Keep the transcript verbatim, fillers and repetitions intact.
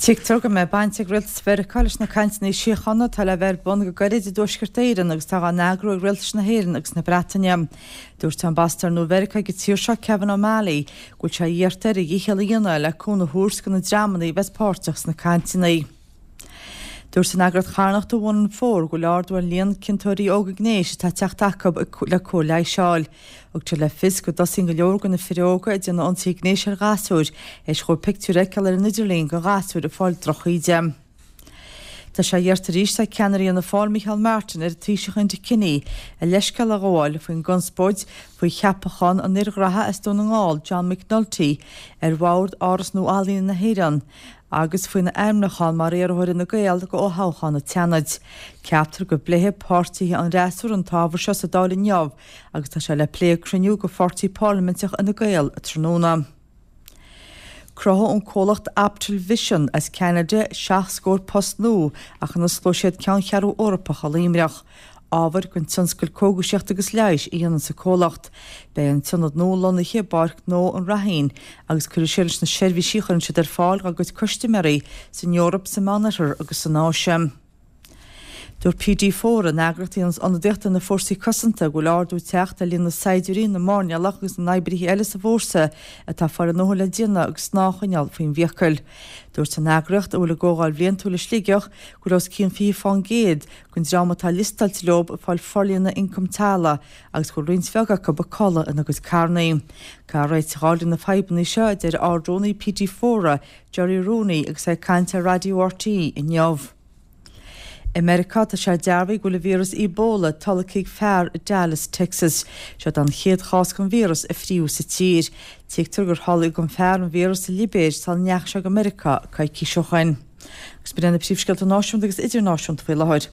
Títar go me bainte riil sfericáis na caiintna siochanna tal a bheith bun go gairid dúisgurtéiran agus tá negrú riiltas na héiran agus na Bretainine. Dúirt an bastar nó Verica go tíir seo Kevin O'Malley go se dhéartar i dhéchéalaíonna leúna thuús go na dramanaí bheitpáirteachs na caiintinaí. Dúirt san agrad charnacht do bhain fór go leardúir líon cintóirí óga gnéis tá teachtaachab le cóla seáil. Og til le fis go dosing go leor go na firóga dina ansaí gnéis ar gasúir is chóir pictúr eiceal ar Nidirlín go gasúir a fáil drochaide. Tá sé dheartar ríis sa ceanirí an na fáil Michael Martin ar tríseach de cinní a leiscail a gháil faoin gunspóid faoi cheapachan an nirghratha is dún an gáil John McNulty ar bhard áras nó álín na héireann. agus faoin na aimnachán mar réarthir na gael go óthchan na teanaid. Ceaptar go bléthe pártaí an réasúr an tábhar se sa dála neamh agus tá se le lé cruniú go fortaí parlamentach in na gael a tróna. Crotha an cólacht Aptal Vision as Canada seach scór post nó ach na slóisiad ceann chearú orpach a líimreach. Ábhar gon tionscail cógúiseacht agus leis í dhéanann sa cólacht. Bé an tionad nó lonaiche barc nó an rahín agus chuir séirs na seirbhí síochann siad ar fáil agus customarí san Eorop sa manatar agus san áise. Dúir P D four an agrachtaíons an deachta na fórsaí cosanta go leardú teachta líon na saidiúí na márne lachgus na naibrití eile sa bhórsa a tá far an nóla díana agus snáchaneal faoin bhíocail. Dúirt san agracht óla gógáil bhlion túla slígeach go rás cían fí fáin géad gon drámatá listalt leob a fáil forlíonna incomtála agus go rins feaga go bacála in agus carnaí. Cá réit gáilin na feibanna seo ar ardrónaí P D four Jerry Rooney agus é cainte Radio R T in neamh. America tá sé dearbhaigh go le vírus Ebola talaigh fearr i Dallas, Texas, se an chéad chás gon vírus a phríú sa tír. Tíochttar gur tháinig gon fearr an vírus a Libéir tal neach se America cai císeochain. Agus bíanana príomhsceilt a náisiúnta agus idirnáisiúnta faoi láthir.